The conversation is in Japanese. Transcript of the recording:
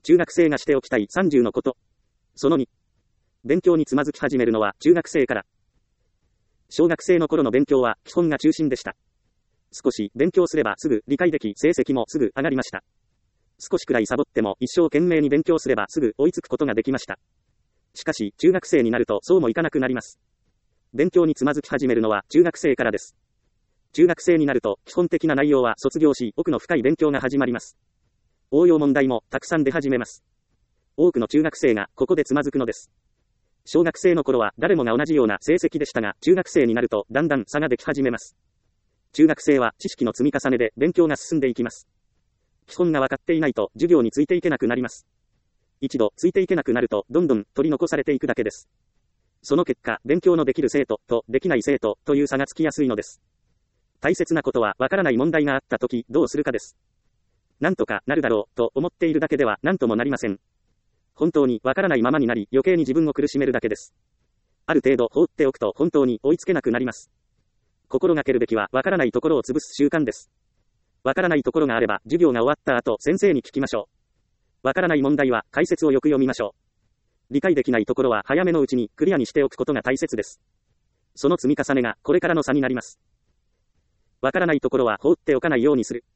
中学生がしておきたい30のこと。その2。勉強につまずき始めるのは中学生から。小学生の頃の勉強は基本が中心でした。少し勉強すればすぐ理解でき、成績もすぐ上がりました。少しくらいサボっても一生懸命に勉強すればすぐ追いつくことができました。しかし、中学生になるとそうもいかなくなります。勉強につまずき始めるのは中学生からです。中学生になると基本的な内容は卒業し、奥の深い勉強が始まります。応用問題もたくさん出始めます。多くの中学生がここでつまずくのです。小学生の頃は誰もが同じような成績でしたが、中学生になるとだんだん差ができ始めます。中学生は知識の積み重ねで勉強が進んでいきます。基本が分かっていないと授業についていけなくなります。一度ついていけなくなるとどんどん取り残されていくだけです。その結果、勉強のできる生徒とできない生徒という差がつきやすいのです。大切なことは分からない問題があったときどうするかです。なんとかなるだろうと思っているだけでは何ともなりません。本当に分からないままになり余計に自分を苦しめるだけです。ある程度放っておくと本当に追いつけなくなります。心がけるべきは分からないところを潰す習慣です。分からないところがあれば授業が終わった後先生に聞きましょう。分からない問題は解説をよく読みましょう。理解できないところは早めのうちにクリアにしておくことが大切です。その積み重ねがこれからの差になります。分からないところは放っておかないようにする。